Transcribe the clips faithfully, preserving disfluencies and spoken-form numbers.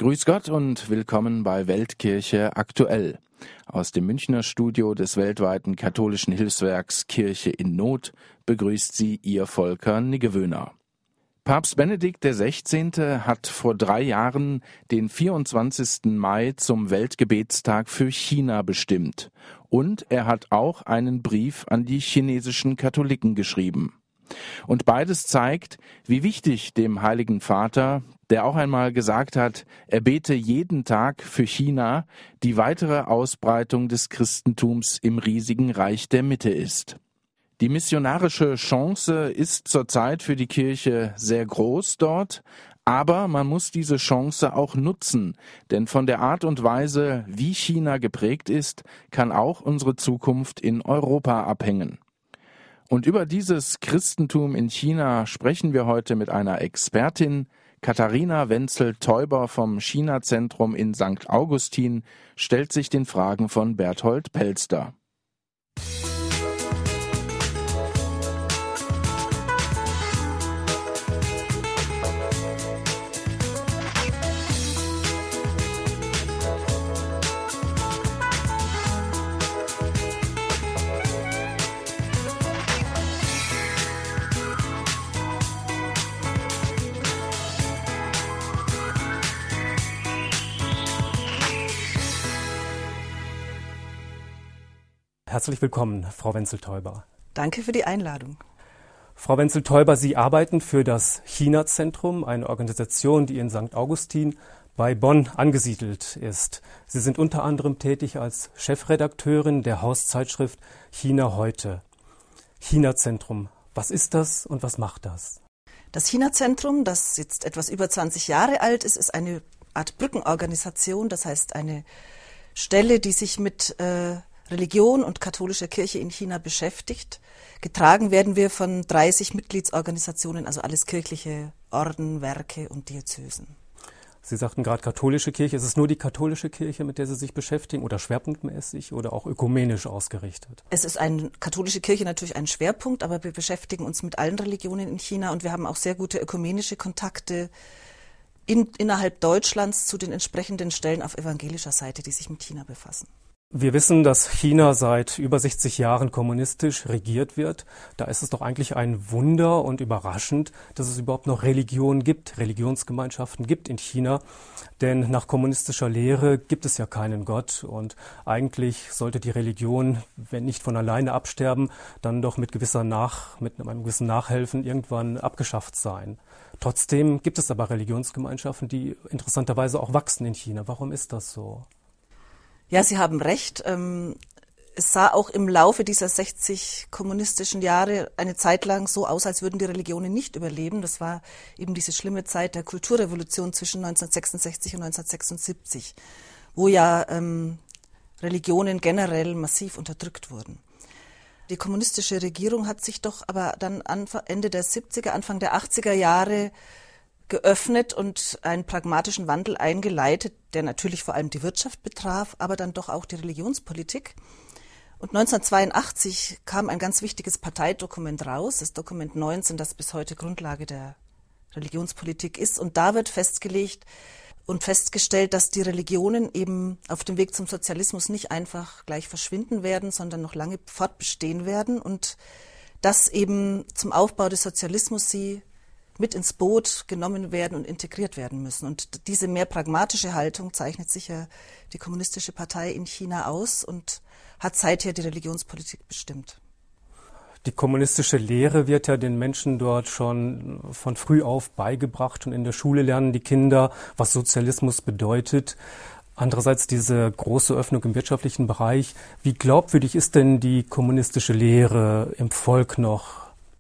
Grüß Gott und willkommen bei Weltkirche aktuell. Aus dem Münchner Studio des weltweiten katholischen Hilfswerks Kirche in Not begrüßt Sie Ihr Volker Niggewöhner. Papst Benedikt der Sechzehnte hat vor drei Jahren den vierundzwanzigsten Mai zum Weltgebetstag für China bestimmt. Und er hat auch einen Brief an die chinesischen Katholiken geschrieben. Und beides zeigt, wie wichtig dem Heiligen Vater, der auch einmal gesagt hat, er bete jeden Tag für China, die weitere Ausbreitung des Christentums im riesigen Reich der Mitte ist. Die missionarische Chance ist zurzeit für die Kirche sehr groß dort, aber man muss diese Chance auch nutzen, denn von der Art und Weise, wie China geprägt ist, kann auch unsere Zukunft in Europa abhängen. Und über dieses Christentum in China sprechen wir heute mit einer Expertin. Katharina Wenzel-Teuber vom China-Zentrum in Sankt Augustin stellt sich den Fragen von Berthold Pelster. Herzlich willkommen, Frau Wenzel-Teuber. Danke für die Einladung. Frau Wenzel-Teuber, Sie arbeiten für das China-Zentrum, eine Organisation, die in Sankt Augustin bei Bonn angesiedelt ist. Sie sind unter anderem tätig als Chefredakteurin der Hauszeitschrift China heute. China-Zentrum, was ist das und was macht das? Das China-Zentrum, das jetzt etwas über zwanzig Jahre alt ist, ist eine Art Brückenorganisation, das heißt eine Stelle, die sich mit äh, Religion und katholischer Kirche in China beschäftigt. Getragen werden wir von dreißig Mitgliedsorganisationen, also alles kirchliche Orden, Werke und Diözesen. Sie sagten gerade katholische Kirche. Ist es nur die katholische Kirche, mit der Sie sich beschäftigen oder schwerpunktmäßig oder auch ökumenisch ausgerichtet? Es ist eine katholische Kirche natürlich ein Schwerpunkt, aber wir beschäftigen uns mit allen Religionen in China und wir haben auch sehr gute ökumenische Kontakte in, innerhalb Deutschlands zu den entsprechenden Stellen auf evangelischer Seite, die sich mit China befassen. Wir wissen, dass China seit über sechzig Jahren kommunistisch regiert wird. Da ist es doch eigentlich ein Wunder und überraschend, dass es überhaupt noch Religionen gibt, Religionsgemeinschaften gibt in China. Denn nach kommunistischer Lehre gibt es ja keinen Gott. Und eigentlich sollte die Religion, wenn nicht von alleine absterben, dann doch mit gewisser Nach, mit einem gewissen Nachhelfen irgendwann abgeschafft sein. Trotzdem gibt es aber Religionsgemeinschaften, die interessanterweise auch wachsen in China. Warum ist das so? Ja, Sie haben recht. Es sah auch im Laufe dieser sechzig kommunistischen Jahre eine Zeit lang so aus, als würden die Religionen nicht überleben. Das war eben diese schlimme Zeit der Kulturrevolution zwischen neunzehnhundertsechsundsechzig und neunzehnhundertsechsundsiebzig, wo ja ähm, Religionen generell massiv unterdrückt wurden. Die kommunistische Regierung hat sich doch aber dann Ende der siebziger, Anfang der achtziger Jahre geöffnet und einen pragmatischen Wandel eingeleitet, der natürlich vor allem die Wirtschaft betraf, aber dann doch auch die Religionspolitik. Und neunzehnhundertzweiundachtzig kam ein ganz wichtiges Parteidokument raus, das Dokument neunzehn, das bis heute Grundlage der Religionspolitik ist. Und da wird festgelegt und festgestellt, dass die Religionen eben auf dem Weg zum Sozialismus nicht einfach gleich verschwinden werden, sondern noch lange fortbestehen werden und dass eben zum Aufbau des Sozialismus sie mit ins Boot genommen werden und integriert werden müssen. Und diese mehr pragmatische Haltung zeichnet sicher die Kommunistische Partei in China aus und hat seither die Religionspolitik bestimmt. Die kommunistische Lehre wird ja den Menschen dort schon von früh auf beigebracht und in der Schule lernen die Kinder, was Sozialismus bedeutet. Andererseits diese große Öffnung im wirtschaftlichen Bereich. Wie glaubwürdig ist denn die kommunistische Lehre im Volk noch?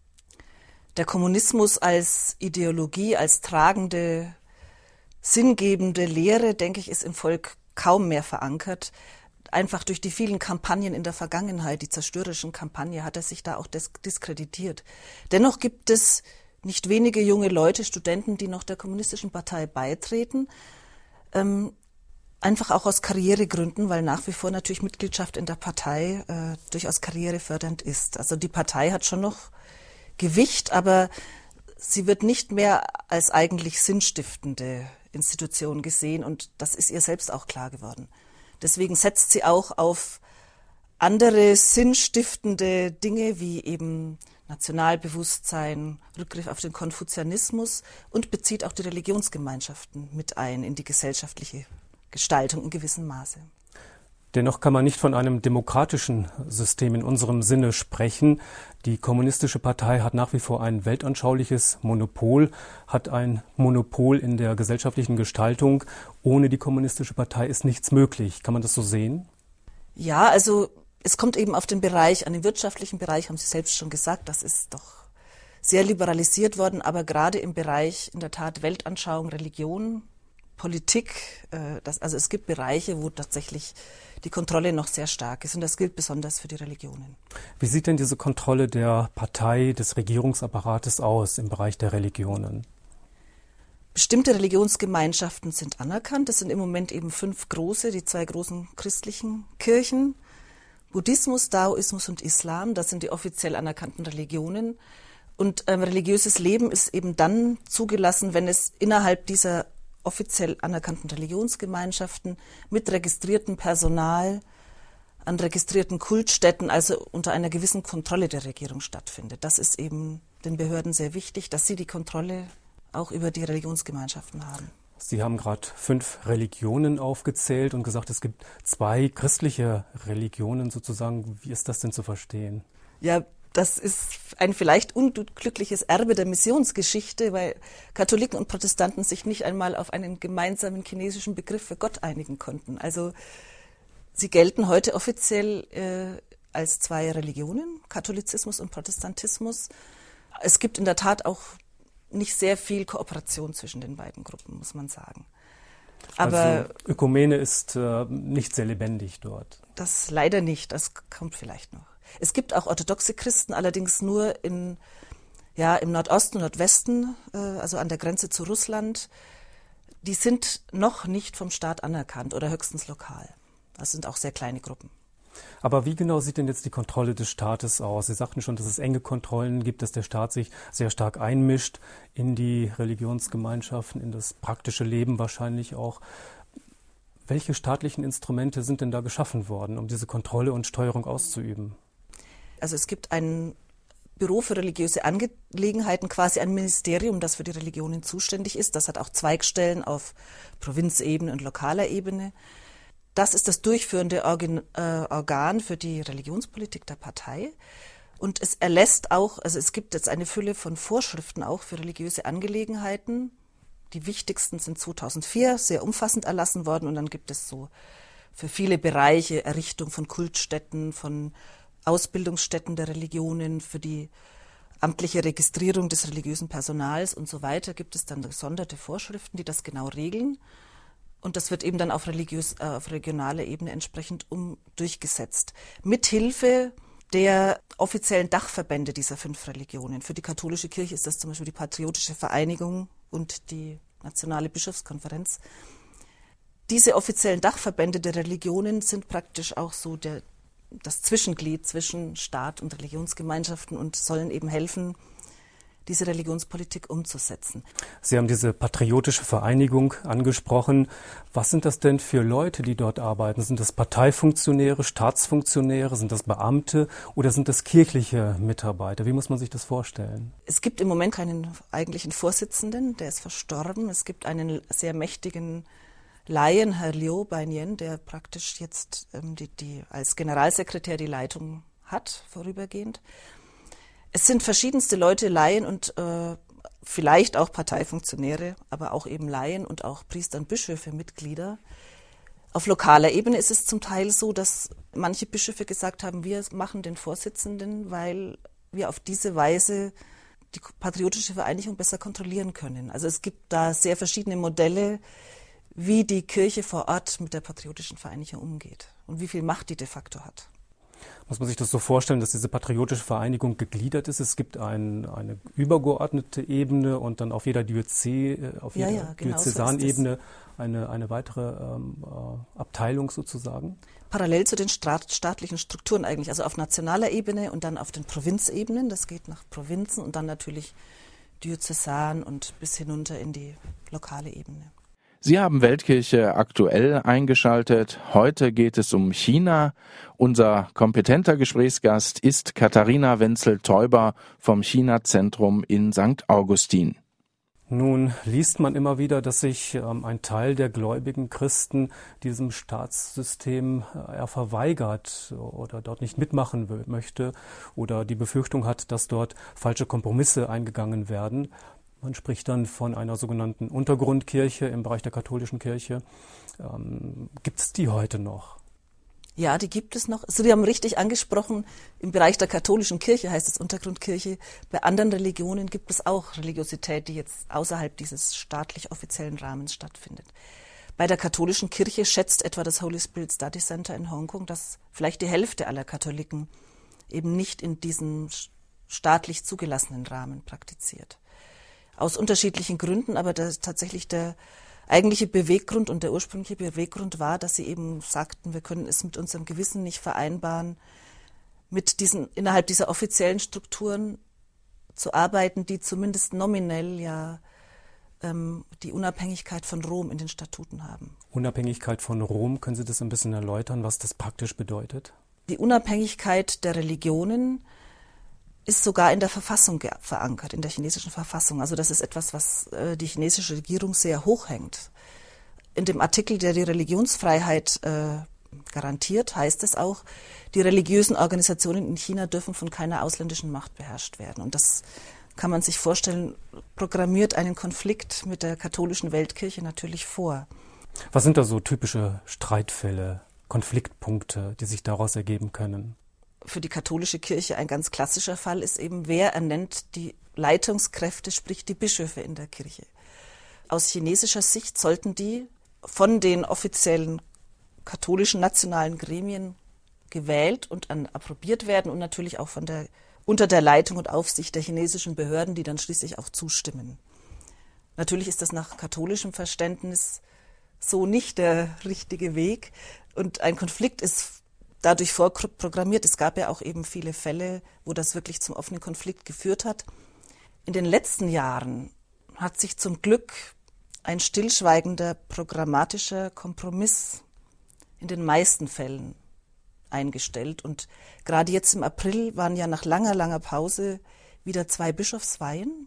Der Kommunismus als Ideologie, als tragende, sinngebende Lehre, denke ich, ist im Volk kaum mehr verankert. Einfach durch die vielen Kampagnen in der Vergangenheit, die zerstörerischen Kampagne, hat er sich da auch diskreditiert. Dennoch gibt es nicht wenige junge Leute, Studenten, die noch der Kommunistischen Partei beitreten, ähm, einfach auch aus Karrieregründen, weil nach wie vor natürlich Mitgliedschaft in der Partei äh, durchaus karrierefördernd ist. Also die Partei hat schon noch Gewicht, aber sie wird nicht mehr als eigentlich sinnstiftende Institution gesehen und das ist ihr selbst auch klar geworden. Deswegen setzt sie auch auf andere sinnstiftende Dinge wie eben Nationalbewusstsein, Rückgriff auf den Konfuzianismus und bezieht auch die Religionsgemeinschaften mit ein in die gesellschaftliche Gestaltung in gewissem Maße. Dennoch kann man nicht von einem demokratischen System in unserem Sinne sprechen. Die Kommunistische Partei hat nach wie vor ein weltanschauliches Monopol, hat ein Monopol in der gesellschaftlichen Gestaltung. Ohne die Kommunistische Partei ist nichts möglich. Kann man das so sehen? Ja, also es kommt eben auf den Bereich, an den wirtschaftlichen Bereich, haben Sie selbst schon gesagt, das ist doch sehr liberalisiert worden, aber gerade im Bereich in der Tat Weltanschauung, Religion, Politik, äh, das, also es gibt Bereiche, wo tatsächlich die Kontrolle noch sehr stark ist und das gilt besonders für die Religionen. Wie sieht denn diese Kontrolle der Partei, des Regierungsapparates aus im Bereich der Religionen? Bestimmte Religionsgemeinschaften sind anerkannt. Das sind im Moment eben fünf große, die zwei großen christlichen Kirchen. Buddhismus, Daoismus und Islam, das sind die offiziell anerkannten Religionen. Und ähm, religiöses Leben ist eben dann zugelassen, wenn es innerhalb dieser offiziell anerkannten Religionsgemeinschaften mit registriertem Personal an registrierten Kultstätten, also unter einer gewissen Kontrolle der Regierung stattfindet. Das ist eben den Behörden sehr wichtig, dass sie die Kontrolle auch über die Religionsgemeinschaften haben. Sie haben gerade fünf Religionen aufgezählt und gesagt, es gibt zwei christliche Religionen sozusagen. Wie ist das denn zu verstehen? Ja, das ist ein vielleicht unglückliches Erbe der Missionsgeschichte, weil Katholiken und Protestanten sich nicht einmal auf einen gemeinsamen chinesischen Begriff für Gott einigen konnten. Also sie gelten heute offiziell äh, als zwei Religionen, Katholizismus und Protestantismus. Es gibt in der Tat auch nicht sehr viel Kooperation zwischen den beiden Gruppen, muss man sagen. Aber also Ökumene ist äh, nicht sehr lebendig dort. Das leider nicht, das kommt vielleicht noch. Es gibt auch orthodoxe Christen, allerdings nur in, ja, im Nordosten und Nordwesten, äh, also an der Grenze zu Russland. Die sind noch nicht vom Staat anerkannt oder höchstens lokal. Das sind auch sehr kleine Gruppen. Aber wie genau sieht denn jetzt die Kontrolle des Staates aus? Sie sagten schon, dass es enge Kontrollen gibt, dass der Staat sich sehr stark einmischt in die Religionsgemeinschaften, in das praktische Leben wahrscheinlich auch. Welche staatlichen Instrumente sind denn da geschaffen worden, um diese Kontrolle und Steuerung auszuüben? Also es gibt ein Büro für religiöse Angelegenheiten, quasi ein Ministerium, das für die Religionen zuständig ist. Das hat auch Zweigstellen auf Provinzebene und lokaler Ebene. Das ist das durchführende Organ für die Religionspolitik der Partei. Und es erlässt auch, also es gibt jetzt eine Fülle von Vorschriften auch für religiöse Angelegenheiten. Die wichtigsten sind zweitausendvier sehr umfassend erlassen worden. Und dann gibt es so für viele Bereiche Errichtung von Kultstätten, von Ausbildungsstätten der Religionen, für die amtliche Registrierung des religiösen Personals und so weiter gibt es dann gesonderte Vorschriften, die das genau regeln. Und das wird eben dann auf, religiös, äh, auf regionaler Ebene entsprechend um durchgesetzt. Mithilfe der offiziellen Dachverbände dieser fünf Religionen. Für die katholische Kirche ist das zum Beispiel die Patriotische Vereinigung und die Nationale Bischofskonferenz. Diese offiziellen Dachverbände der Religionen sind praktisch auch so der, das Zwischenglied zwischen Staat und Religionsgemeinschaften und sollen eben helfen, diese Religionspolitik umzusetzen. Sie haben diese patriotische Vereinigung angesprochen. Was sind das denn für Leute, die dort arbeiten? Sind das Parteifunktionäre, Staatsfunktionäre, sind das Beamte oder sind das kirchliche Mitarbeiter? Wie muss man sich das vorstellen? Es gibt im Moment keinen eigentlichen Vorsitzenden, der ist verstorben. Es gibt einen sehr mächtigen Laien, Herr Liu Baiyan, der praktisch jetzt ähm, die, die als Generalsekretär die Leitung hat, vorübergehend. Es sind verschiedenste Leute, Laien und äh, vielleicht auch Parteifunktionäre, aber auch eben Laien und auch Priester und Bischöfe, Mitglieder. Auf lokaler Ebene ist es zum Teil so, dass manche Bischöfe gesagt haben, wir machen den Vorsitzenden, weil wir auf diese Weise die patriotische Vereinigung besser kontrollieren können. Also es gibt da sehr verschiedene Modelle, wie die Kirche vor Ort mit der patriotischen Vereinigung umgeht und wie viel Macht die de facto hat. Muss man sich das so vorstellen, dass diese patriotische Vereinigung gegliedert ist? Es gibt ein, eine übergeordnete Ebene und dann auf jeder Diözese, auf jeder ja, ja, genau Diözesanebene so eine, eine weitere ähm, äh, Abteilung sozusagen? Parallel zu den staatlichen Strukturen eigentlich, also auf nationaler Ebene und dann auf den Provinzebenen. Das geht nach Provinzen und dann natürlich diözesan und bis hinunter in die lokale Ebene. Sie haben Weltkirche aktuell eingeschaltet. Heute geht es um China. Unser kompetenter Gesprächsgast ist Katharina Wenzel-Teuber vom China-Zentrum in Sankt Augustin. Nun liest man immer wieder, dass sich ähm, ein Teil der gläubigen Christen diesem Staatssystem äh, eher verweigert oder dort nicht mitmachen will, möchte oder die Befürchtung hat, dass dort falsche Kompromisse eingegangen werden. Man spricht dann von einer sogenannten Untergrundkirche im Bereich der katholischen Kirche. Ähm, gibt es die heute noch? Ja, die gibt es noch. Also, Sie haben richtig angesprochen, im Bereich der katholischen Kirche heißt es Untergrundkirche. Bei anderen Religionen gibt es auch Religiosität, die jetzt außerhalb dieses staatlich offiziellen Rahmens stattfindet. Bei der katholischen Kirche schätzt etwa das Holy Spirit Study Center in Hongkong, dass vielleicht die Hälfte aller Katholiken eben nicht in diesem staatlich zugelassenen Rahmen praktiziert. Aus unterschiedlichen Gründen, aber das, tatsächlich der eigentliche Beweggrund und der ursprüngliche Beweggrund war, dass sie eben sagten, wir können es mit unserem Gewissen nicht vereinbaren, mit diesen, innerhalb dieser offiziellen Strukturen zu arbeiten, die zumindest nominell ja ähm, die Unabhängigkeit von Rom in den Statuten haben. Unabhängigkeit von Rom, können Sie das ein bisschen erläutern, was das praktisch bedeutet? Die Unabhängigkeit der Religionen ist sogar in der Verfassung ge- verankert, in der chinesischen Verfassung. Also das ist etwas, was äh, die chinesische Regierung sehr hoch hängt. In dem Artikel, der die Religionsfreiheit äh, garantiert, heißt es auch, die religiösen Organisationen in China dürfen von keiner ausländischen Macht beherrscht werden. Und das kann man sich vorstellen, programmiert einen Konflikt mit der katholischen Weltkirche natürlich vor. Was sind da so typische Streitfälle, Konfliktpunkte, die sich daraus ergeben können? Für die katholische Kirche ein ganz klassischer Fall ist eben, wer ernennt die Leitungskräfte, sprich die Bischöfe in der Kirche. Aus chinesischer Sicht sollten die von den offiziellen katholischen nationalen Gremien gewählt und an, approbiert werden und natürlich auch von der, unter der Leitung und Aufsicht der chinesischen Behörden, die dann schließlich auch zustimmen. Natürlich ist das nach katholischem Verständnis so nicht der richtige Weg und ein Konflikt ist dadurch vorprogrammiert. Es gab ja auch eben viele Fälle, wo das wirklich zum offenen Konflikt geführt hat. In den letzten Jahren hat sich zum Glück ein stillschweigender programmatischer Kompromiss in den meisten Fällen eingestellt. Und gerade jetzt im April waren ja nach langer, langer Pause wieder zwei Bischofsweihen.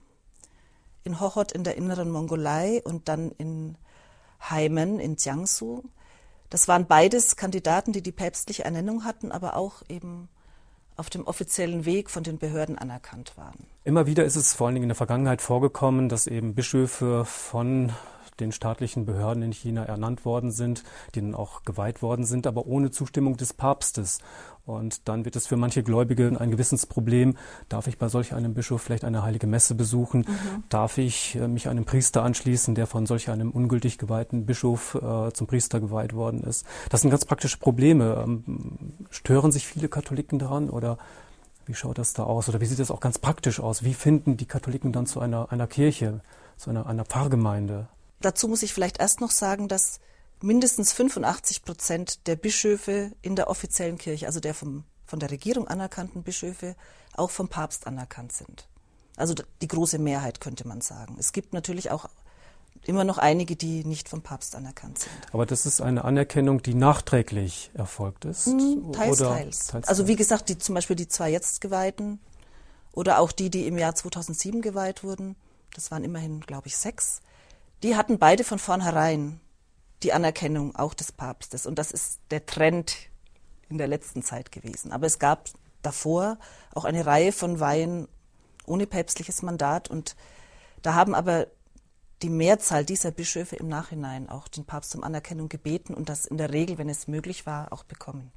In Hohhot in der inneren Mongolei und dann in Haimen in Jiangsu. Das waren beides Kandidaten, die die päpstliche Ernennung hatten, aber auch eben auf dem offiziellen Weg von den Behörden anerkannt waren. Immer wieder ist es vor allen Dingen in der Vergangenheit vorgekommen, dass eben Bischöfe von den staatlichen Behörden in China ernannt worden sind, die dann auch geweiht worden sind, aber ohne Zustimmung des Papstes. Und dann wird es für manche Gläubige ein Gewissensproblem. Darf ich bei solch einem Bischof vielleicht eine heilige Messe besuchen? Mhm. Darf ich äh, mich einem Priester anschließen, der von solch einem ungültig geweihten Bischof äh, zum Priester geweiht worden ist? Das sind ganz praktische Probleme. Ähm, stören sich viele Katholiken daran oder wie schaut das da aus? Oder wie sieht das auch ganz praktisch aus? Wie finden die Katholiken dann zu einer, einer Kirche, zu einer, einer Pfarrgemeinde? Dazu muss ich vielleicht erst noch sagen, dass mindestens fünfundachtzig Prozent der Bischöfe in der offiziellen Kirche, also der vom, von der Regierung anerkannten Bischöfe, auch vom Papst anerkannt sind. Also die große Mehrheit, könnte man sagen. Es gibt natürlich auch immer noch einige, die nicht vom Papst anerkannt sind. Aber das ist eine Anerkennung, die nachträglich erfolgt ist? Hm, teils, oder teils. teils. Also wie gesagt, die, zum Beispiel die zwei jetzt Geweihten oder auch die, die im Jahr zweitausendsieben geweiht wurden, das waren immerhin, glaube ich, sechs, die hatten beide von vornherein die Anerkennung auch des Papstes. Und das ist der Trend in der letzten Zeit gewesen. Aber es gab davor auch eine Reihe von Weihen ohne päpstliches Mandat. Und da haben aber die Mehrzahl dieser Bischöfe im Nachhinein auch den Papst um Anerkennung gebeten und das in der Regel, wenn es möglich war, auch bekommen.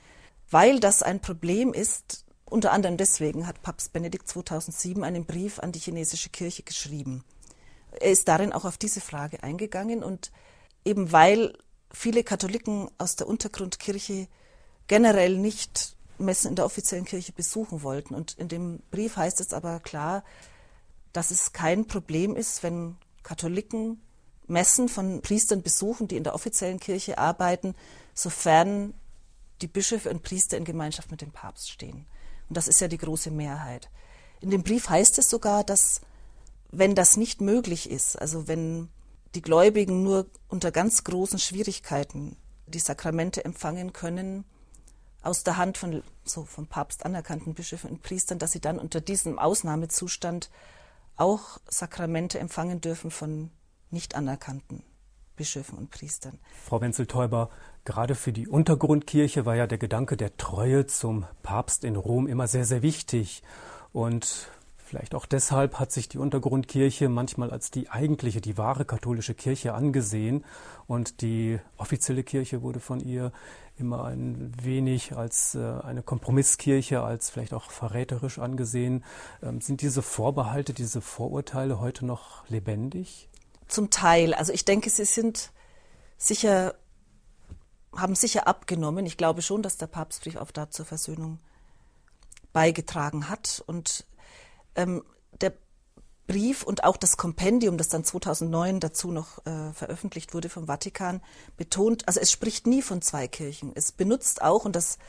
Weil das ein Problem ist, unter anderem deswegen hat Papst Benedikt zweitausendsieben einen Brief an die chinesische Kirche geschrieben. Er ist darin auch auf diese Frage eingegangen und eben weil viele Katholiken aus der Untergrundkirche generell nicht Messen in der offiziellen Kirche besuchen wollten. Und in dem Brief heißt es aber klar, dass es kein Problem ist, wenn Katholiken Messen von Priestern besuchen, die in der offiziellen Kirche arbeiten, sofern die Bischöfe und Priester in Gemeinschaft mit dem Papst stehen. Und das ist ja die große Mehrheit. In dem Brief heißt es sogar, dass wenn das nicht möglich ist, also wenn die Gläubigen nur unter ganz großen Schwierigkeiten die Sakramente empfangen können, aus der Hand von so vom Papst anerkannten Bischöfen und Priestern, dass sie dann unter diesem Ausnahmezustand auch Sakramente empfangen dürfen von nicht anerkannten Bischöfen und Priestern. Frau Wenzel-Theuber, gerade für die Untergrundkirche war ja der Gedanke der Treue zum Papst in Rom immer sehr, sehr wichtig. Und vielleicht auch deshalb hat sich die Untergrundkirche manchmal als die eigentliche, die wahre katholische Kirche angesehen. Und die offizielle Kirche wurde von ihr immer ein wenig als äh, eine Kompromisskirche, als vielleicht auch verräterisch angesehen. Ähm, sind diese Vorbehalte, diese Vorurteile heute noch lebendig? Zum Teil. Also ich denke, sie sind sicher, haben sicher abgenommen. Ich glaube schon, dass der Papstbrief auch da zur Versöhnung beigetragen hat. Und ähm, der Brief und auch das Kompendium, das dann zweitausendneun dazu noch äh, veröffentlicht wurde vom Vatikan, betont, also es spricht nie von zwei Kirchen. Es benutzt auch, und das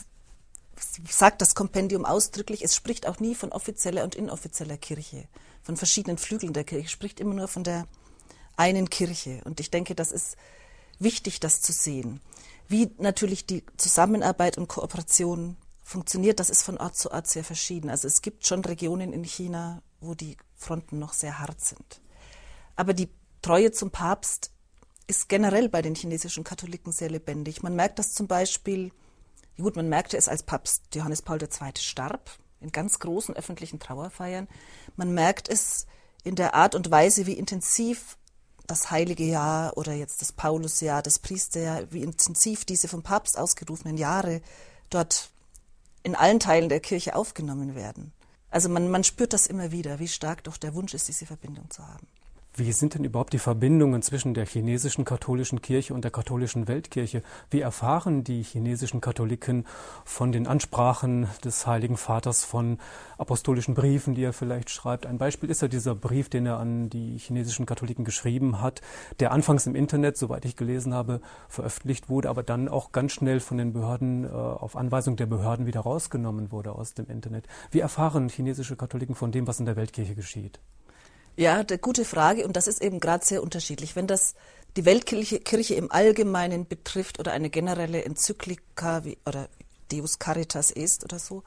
sagt das Kompendium ausdrücklich, es spricht auch nie von offizieller und inoffizieller Kirche, von verschiedenen Flügeln der Kirche, es spricht immer nur von der einen Kirche. Und ich denke, das ist wichtig, das zu sehen. Wie natürlich die Zusammenarbeit und Kooperation funktioniert, das ist von Ort zu Ort sehr verschieden. Also es gibt schon Regionen in China, wo die Fronten noch sehr hart sind. Aber die Treue zum Papst ist generell bei den chinesischen Katholiken sehr lebendig. Man merkt das zum Beispiel, gut, man merkte es, als Papst Johannes Paul der Zweite starb, in ganz großen öffentlichen Trauerfeiern. Man merkt es in der Art und Weise, wie intensiv das Heilige Jahr oder jetzt das Paulusjahr, das Priesterjahr, wie intensiv diese vom Papst ausgerufenen Jahre dort in allen Teilen der Kirche aufgenommen werden. Also man, man spürt das immer wieder, wie stark doch der Wunsch ist, diese Verbindung zu haben. Wie sind denn überhaupt die Verbindungen zwischen der chinesischen katholischen Kirche und der katholischen Weltkirche? Wie erfahren die chinesischen Katholiken von den Ansprachen des Heiligen Vaters, von apostolischen Briefen, die er vielleicht schreibt? Ein Beispiel ist ja dieser Brief, den er an die chinesischen Katholiken geschrieben hat, der anfangs im Internet, soweit ich gelesen habe, veröffentlicht wurde, aber dann auch ganz schnell von den Behörden, äh, auf Anweisung der Behörden wieder rausgenommen wurde aus dem Internet. Wie erfahren chinesische Katholiken von dem, was in der Weltkirche geschieht? Ja, eine gute Frage, und das ist eben gerade sehr unterschiedlich. Wenn das die Weltkirche Kirche im Allgemeinen betrifft oder eine generelle Enzyklika wie, oder Deus Caritas ist oder so,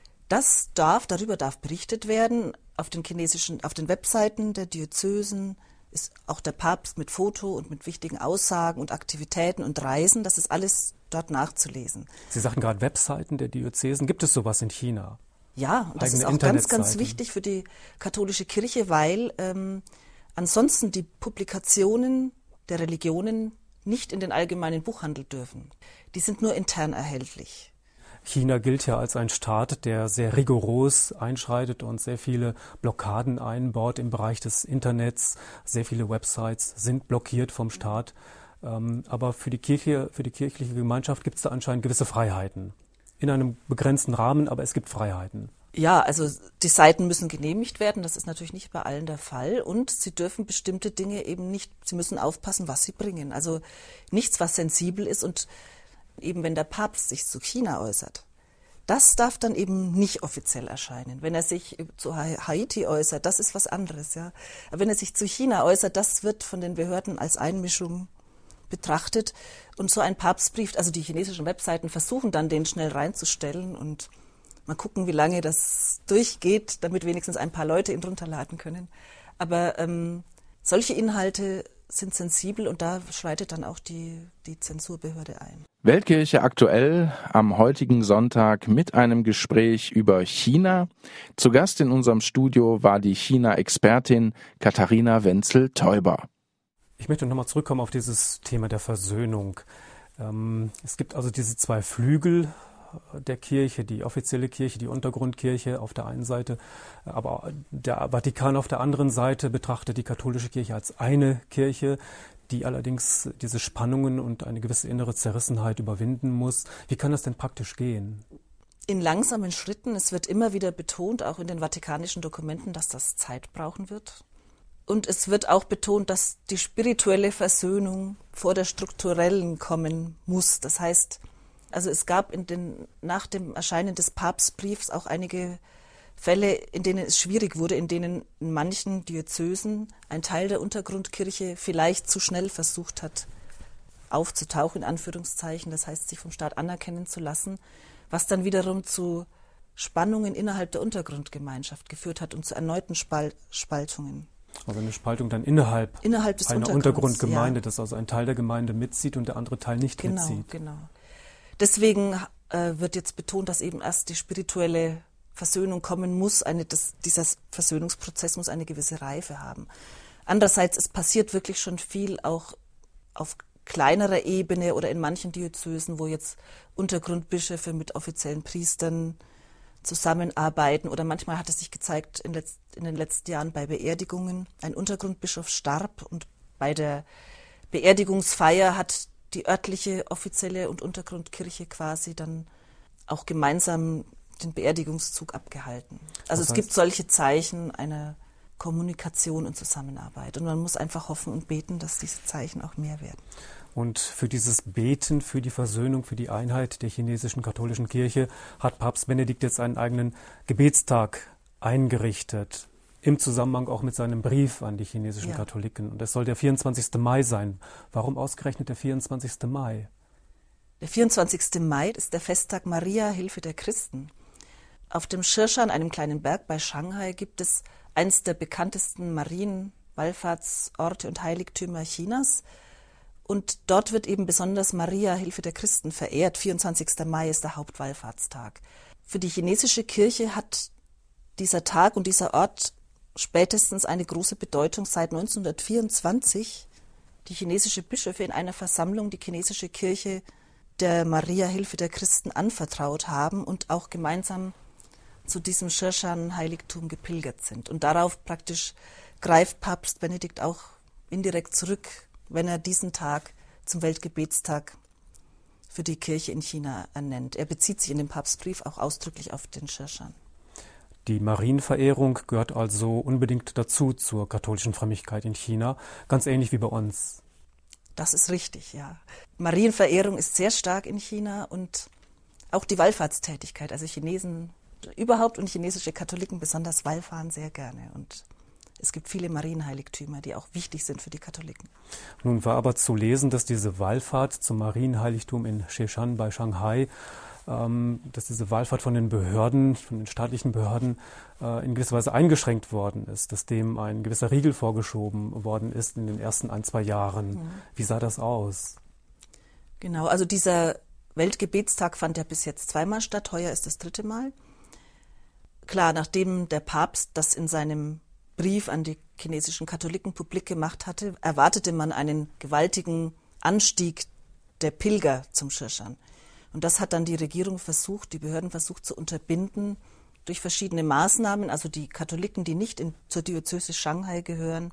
das darf, darüber darf berichtet werden. Auf den chinesischen, auf den Webseiten der Diözesen ist auch der Papst mit Foto und mit wichtigen Aussagen und Aktivitäten und Reisen, das ist alles dort nachzulesen. Sie sagten gerade Webseiten der Diözesen. Gibt es sowas in China? Ja, und das ist auch ganz, ganz wichtig für die katholische Kirche, weil ähm, ansonsten die Publikationen der Religionen nicht in den allgemeinen Buchhandel dürfen. Die sind nur intern erhältlich. China gilt ja als ein Staat, der sehr rigoros einschreitet und sehr viele Blockaden einbaut im Bereich des Internets. Sehr viele Websites sind blockiert vom Staat. Ähm, aber für die Kirche, für die kirchliche Gemeinschaft gibt es da anscheinend gewisse Freiheiten. In einem begrenzten Rahmen, aber es gibt Freiheiten. Ja, also die Seiten müssen genehmigt werden, das ist natürlich nicht bei allen der Fall. Und sie dürfen bestimmte Dinge eben nicht, sie müssen aufpassen, was sie bringen. Also nichts, was sensibel ist, und eben wenn der Papst sich zu China äußert, das darf dann eben nicht offiziell erscheinen. Wenn er sich zu Haiti äußert, das ist was anderes. Ja. Aber wenn er sich zu China äußert, das wird von den Behörden als Einmischung betrachtet. Und so ein Papstbrief, also die chinesischen Webseiten versuchen dann, den schnell reinzustellen und mal gucken, wie lange das durchgeht, damit wenigstens ein paar Leute ihn runterladen können. Aber ähm, solche Inhalte sind sensibel, und da schreitet dann auch die, die Zensurbehörde ein. Weltkirche aktuell am heutigen Sonntag mit einem Gespräch über China. Zu Gast in unserem Studio war die China-Expertin Katharina Wenzel-Theuber. Ich möchte nochmal zurückkommen auf dieses Thema der Versöhnung. Ähm, es gibt also diese zwei Flügel der Kirche, die offizielle Kirche, die Untergrundkirche auf der einen Seite, aber der Vatikan auf der anderen Seite betrachtet die katholische Kirche als eine Kirche, die allerdings diese Spannungen und eine gewisse innere Zerrissenheit überwinden muss. Wie kann das denn praktisch gehen? In langsamen Schritten. Es wird immer wieder betont, auch in den vatikanischen Dokumenten, dass das Zeit brauchen wird. Und es wird auch betont, dass die spirituelle Versöhnung vor der strukturellen kommen muss. Das heißt, also es gab in den, nach dem Erscheinen des Papstbriefs auch einige Fälle, in denen es schwierig wurde, in denen in manchen Diözesen ein Teil der Untergrundkirche vielleicht zu schnell versucht hat, aufzutauchen, in Anführungszeichen, das heißt, sich vom Staat anerkennen zu lassen, was dann wiederum zu Spannungen innerhalb der Untergrundgemeinschaft geführt hat und zu erneuten Spal- Spaltungen. Also eine Spaltung dann innerhalb, innerhalb des einer Untergrundgemeinde, ja. Dass also ein Teil der Gemeinde mitzieht und der andere Teil nicht genau, mitzieht. Genau, genau. Deswegen äh, wird jetzt betont, dass eben erst die spirituelle Versöhnung kommen muss. Eine, das, dieser Versöhnungsprozess muss eine gewisse Reife haben. Andererseits, es passiert wirklich schon viel auch auf kleinerer Ebene oder in manchen Diözesen, wo jetzt Untergrundbischöfe mit offiziellen Priestern zusammenarbeiten. Oder manchmal hat es sich gezeigt in, letzt, in den letzten Jahren bei Beerdigungen. Ein Untergrundbischof starb und bei der Beerdigungsfeier hat die örtliche offizielle und Untergrundkirche quasi dann auch gemeinsam den Beerdigungszug abgehalten. Also das es heißt, gibt solche Zeichen einer Kommunikation und Zusammenarbeit. Und man muss einfach hoffen und beten, dass diese Zeichen auch mehr werden. Und für dieses Beten, für die Versöhnung, für die Einheit der chinesischen katholischen Kirche hat Papst Benedikt jetzt einen eigenen Gebetstag eingerichtet. Im Zusammenhang auch mit seinem Brief an die chinesischen ja. Katholiken. Und es soll der vierundzwanzigste Mai sein. Warum ausgerechnet der vierundzwanzigste Mai? Der vierundzwanzigste Mai ist der Festtag Maria, Hilfe der Christen. Auf dem Shirshan, einem kleinen Berg bei Shanghai, gibt es eines der bekanntesten Marienwallfahrtsorte und Heiligtümer Chinas. Und dort wird eben besonders Maria, Hilfe der Christen, verehrt. vierundzwanzigster Mai ist der Hauptwallfahrtstag. Für die chinesische Kirche hat dieser Tag und dieser Ort spätestens eine große Bedeutung. Seit neunzehnhundertvierundzwanzig die chinesische Bischöfe in einer Versammlung die chinesische Kirche der Maria, Hilfe der Christen anvertraut haben und auch gemeinsam zu diesem Shirshan-Heiligtum gepilgert sind. Und darauf praktisch greift Papst Benedikt auch indirekt zurück, wenn er diesen Tag zum Weltgebetstag für die Kirche in China ernennt. Er bezieht sich in dem Papstbrief auch ausdrücklich auf den Shirshan. Die Marienverehrung gehört also unbedingt dazu zur katholischen Frömmigkeit in China, ganz ähnlich wie bei uns. Das ist richtig, ja. Marienverehrung ist sehr stark in China und auch die Wallfahrtstätigkeit. Also Chinesen überhaupt und chinesische Katholiken besonders wallfahren sehr gerne. Und es gibt viele Marienheiligtümer, die auch wichtig sind für die Katholiken. Nun war aber zu lesen, dass diese Wallfahrt zum Marienheiligtum in Sheshan bei Shanghai, ähm, dass diese Wallfahrt von den Behörden, von den staatlichen Behörden äh, in gewisser Weise eingeschränkt worden ist, dass dem ein gewisser Riegel vorgeschoben worden ist in den ersten ein, zwei Jahren. Mhm. Wie sah das aus? Genau, also dieser Weltgebetstag fand ja bis jetzt zweimal statt, heuer ist das dritte Mal. Klar, nachdem der Papst das in seinem Brief an die chinesischen Katholiken publik gemacht hatte, erwartete man einen gewaltigen Anstieg der Pilger zum Shirshan. Und das hat dann die Regierung versucht, die Behörden versucht zu unterbinden durch verschiedene Maßnahmen. Also die Katholiken, die nicht in, zur Diözese Shanghai gehören,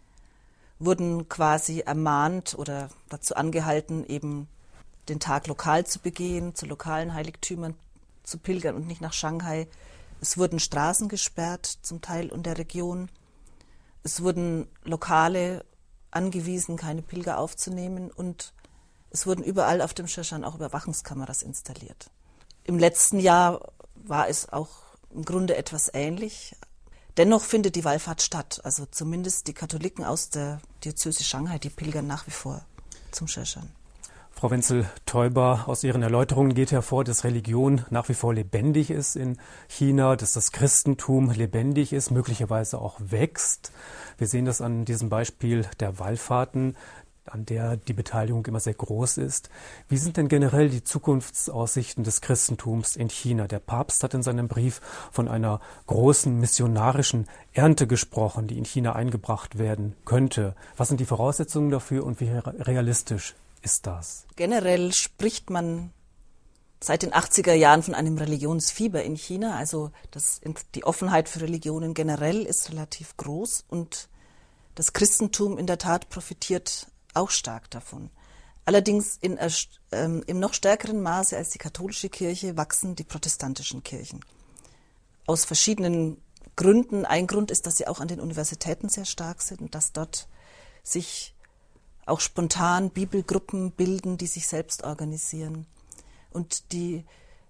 wurden quasi ermahnt oder dazu angehalten, eben den Tag lokal zu begehen, zu lokalen Heiligtümern zu pilgern und nicht nach Shanghai. Es wurden Straßen gesperrt, zum Teil in der Region. Es wurden Lokale angewiesen, keine Pilger aufzunehmen. Und es wurden überall auf dem Shirshan auch Überwachungskameras installiert. Im letzten Jahr war es auch im Grunde etwas ähnlich. Dennoch findet die Wallfahrt statt. Also zumindest die Katholiken aus der Diözese Shanghai, die pilgern nach wie vor zum Shirshan. Frau Wenzel-Teuber, aus Ihren Erläuterungen geht hervor, dass Religion nach wie vor lebendig ist in China, dass das Christentum lebendig ist, möglicherweise auch wächst. Wir sehen das an diesem Beispiel der Wallfahrten, an der die Beteiligung immer sehr groß ist. Wie sind denn generell die Zukunftsaussichten des Christentums in China? Der Papst hat in seinem Brief von einer großen missionarischen Ernte gesprochen, die in China eingebracht werden könnte. Was sind die Voraussetzungen dafür und wie realistisch ist das? Generell spricht man seit den achtziger Jahren von einem Religionsfieber in China. Also das, die Offenheit für Religionen generell ist relativ groß und das Christentum in der Tat profitiert auch stark davon. Allerdings in, ähm, im noch stärkeren Maße als die katholische Kirche wachsen die protestantischen Kirchen. Aus verschiedenen Gründen. Ein Grund ist, dass sie auch an den Universitäten sehr stark sind und dass dort sich auch spontan Bibelgruppen bilden, die sich selbst organisieren. Und die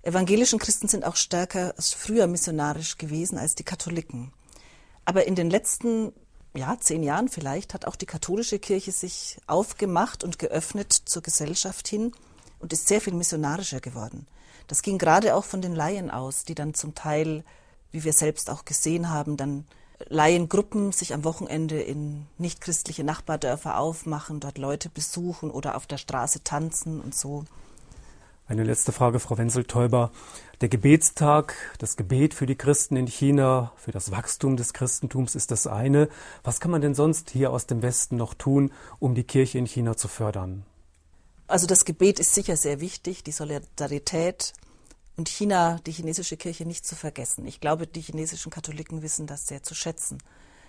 evangelischen Christen sind auch stärker, früher missionarisch gewesen als die Katholiken. Aber in den letzten ja, zehn Jahren vielleicht hat auch die katholische Kirche sich aufgemacht und geöffnet zur Gesellschaft hin und ist sehr viel missionarischer geworden. Das ging gerade auch von den Laien aus, die dann zum Teil, wie wir selbst auch gesehen haben, dann Laiengruppen sich am Wochenende in nichtchristliche Nachbardörfer aufmachen, dort Leute besuchen oder auf der Straße tanzen und so. Eine letzte Frage, Frau Wenzel-Teuber. Der Gebetstag, das Gebet für die Christen in China, für das Wachstum des Christentums ist das eine. Was kann man denn sonst hier aus dem Westen noch tun, um die Kirche in China zu fördern? Also das Gebet ist sicher sehr wichtig, die Solidarität und China, die chinesische Kirche nicht zu vergessen. Ich glaube, die chinesischen Katholiken wissen das sehr zu schätzen.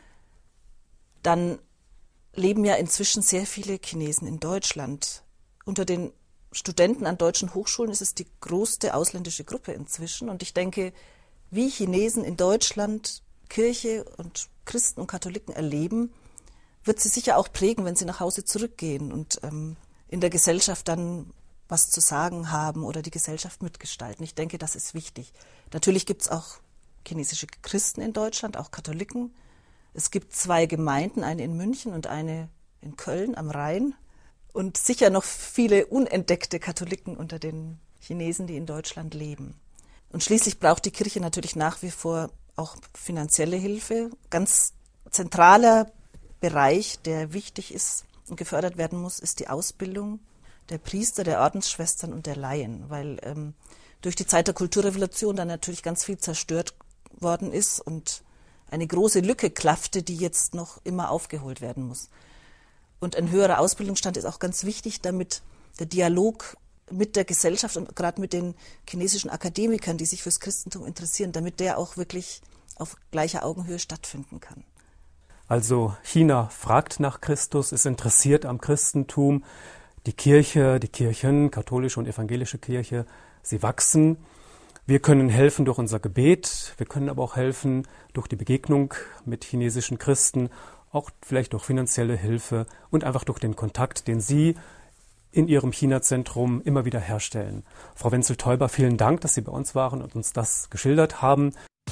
Dann leben ja inzwischen sehr viele Chinesen in Deutschland. Unter den Studenten an deutschen Hochschulen ist es die größte ausländische Gruppe inzwischen. Und ich denke, wie Chinesen in Deutschland Kirche und Christen und Katholiken erleben, wird sie sicher auch prägen, wenn sie nach Hause zurückgehen und ähm, in der Gesellschaft dann was zu sagen haben oder die Gesellschaft mitgestalten. Ich denke, das ist wichtig. Natürlich gibt es auch chinesische Christen in Deutschland, auch Katholiken. Es gibt zwei Gemeinden, eine in München und eine in Köln am Rhein. Und sicher noch viele unentdeckte Katholiken unter den Chinesen, die in Deutschland leben. Und schließlich braucht die Kirche natürlich nach wie vor auch finanzielle Hilfe. Ganz zentraler Bereich, der wichtig ist und gefördert werden muss, ist die Ausbildung der Priester, der Ordensschwestern und der Laien, weil ähm, durch die Zeit der Kulturrevolution dann natürlich ganz viel zerstört worden ist und eine große Lücke klaffte, die jetzt noch immer aufgeholt werden muss. Und ein höherer Ausbildungsstand ist auch ganz wichtig, damit der Dialog mit der Gesellschaft und gerade mit den chinesischen Akademikern, die sich fürs Christentum interessieren, damit der auch wirklich auf gleicher Augenhöhe stattfinden kann. Also China fragt nach Christus, ist interessiert am Christentum. Die Kirche, die Kirchen, katholische und evangelische Kirche, sie wachsen. Wir können helfen durch unser Gebet, wir können aber auch helfen durch die Begegnung mit chinesischen Christen, auch vielleicht durch finanzielle Hilfe und einfach durch den Kontakt, den Sie in Ihrem China-Zentrum immer wieder herstellen. Frau Wenzel-Teuber, vielen Dank, dass Sie bei uns waren und uns das geschildert haben.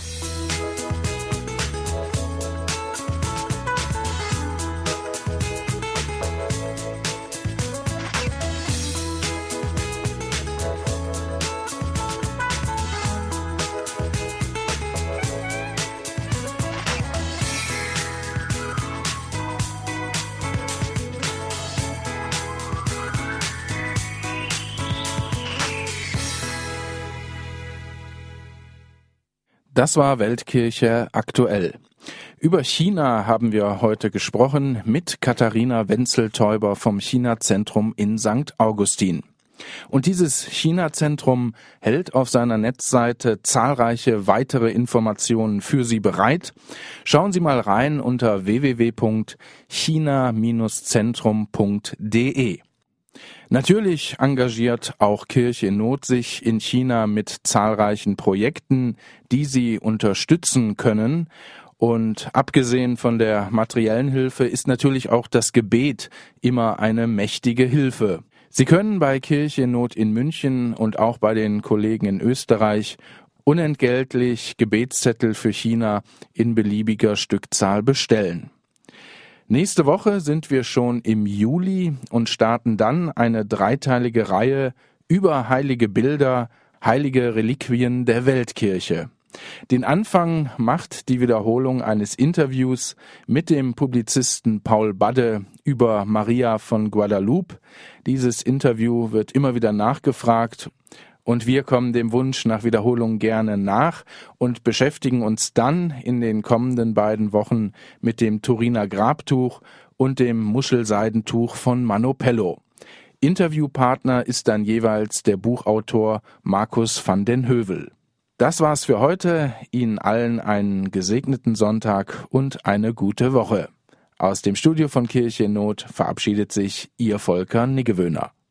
Das war Weltkirche aktuell. Über China haben wir heute gesprochen mit Katharina Wenzel-Teuber vom China-Zentrum in Sankt Augustin. Und dieses China-Zentrum hält auf seiner Netzseite zahlreiche weitere Informationen für Sie bereit. Schauen Sie mal rein unter w w w punkt china Bindestrich zentrum punkt d e. Natürlich engagiert auch Kirche in Not sich in China mit zahlreichen Projekten, die sie unterstützen können. Und abgesehen von der materiellen Hilfe ist natürlich auch das Gebet immer eine mächtige Hilfe. Sie können bei Kirche in Not in München und auch bei den Kollegen in Österreich unentgeltlich Gebetszettel für China in beliebiger Stückzahl bestellen. Nächste Woche sind wir schon im Juli und starten dann eine dreiteilige Reihe über heilige Bilder, heilige Reliquien der Weltkirche. Den Anfang macht die Wiederholung eines Interviews mit dem Publizisten Paul Badde über Maria von Guadalupe. Dieses Interview wird immer wieder nachgefragt. Und wir kommen dem Wunsch nach Wiederholung gerne nach und beschäftigen uns dann in den kommenden beiden Wochen mit dem Turiner Grabtuch und dem Muschelseidentuch von Manopello. Interviewpartner ist dann jeweils der Buchautor Markus van den Hövell. Das war's für heute. Ihnen allen einen gesegneten Sonntag und eine gute Woche. Aus dem Studio von Kirche in Not verabschiedet sich Ihr Volker Niggewöhner.